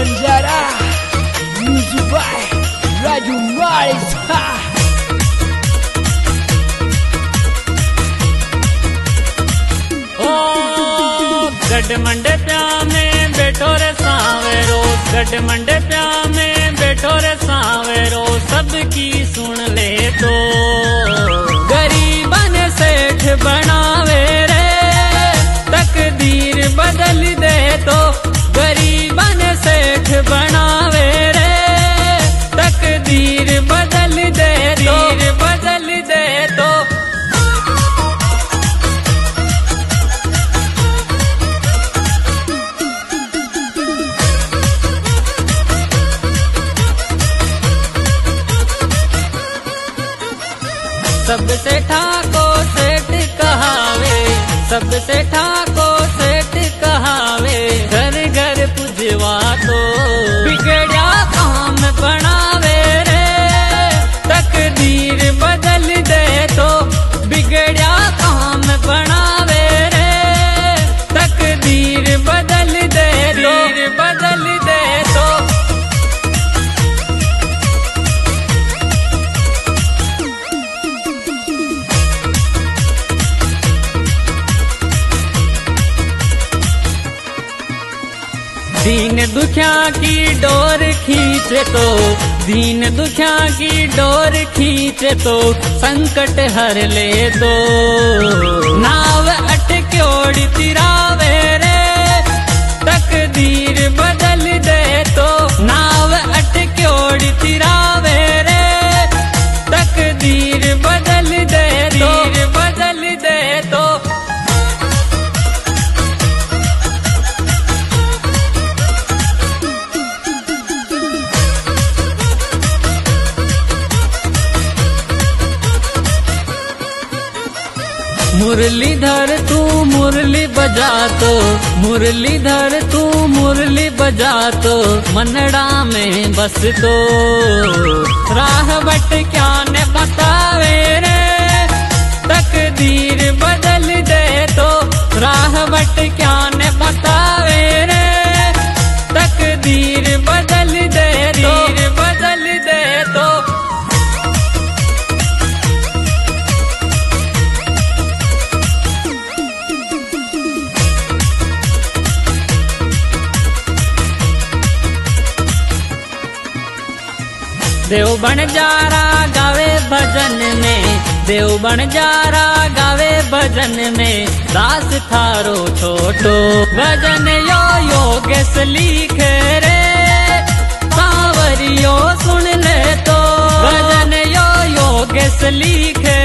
Banjara music by Raju मारिस। गड Monday प्या में बैठो रे सावेरो, गड मंडे प्या में बैठो रे सावेरो, सबकी सुन ले तो गरीबन सेठ बनावे रे, तकदीर बदल दे तो गरीबन सेठ बनावे रे, तकदीर बदल दे तो बदल दे तो। सबसे ठाको सेठ कहावे, सबसे ठाको सेठ कहावे, घर घर पुजवा तो बिगड़िया काम बनावे रे, तकदीर बदल दे तो बिगड़िया काम बनावे रे, तकदीर बदल दे तो बदल दे तो। दीन दुखिया की डोर खींचे तो, दीन दुखिया की डोर खींचे तो, संकट हर ले तो नाव अटक्योड़ तिरावे रे, तकदीर बदल दे तो नाव अटक्योड़ तिरावे रे, तकदीर बदल दे तो बदल दे तो। मुरलीधर तू मुरली बजा तो, मुरलीधर तू मुरली बजा तो, मनड़ा में बस तो राह बट क्या ने बतावे रे, तकदीर बदल दे तो राह बट क्या ने बतावे रे, तकदीर बदल दे तो बदल दे तो। देव बंजारा गावे भजन में, देव बंजारा गावे भजन में, दास थारो छोटो भजन यो योगेश लिखे रे, सावरियो सुन ले तो भजन यो योगेश लिखे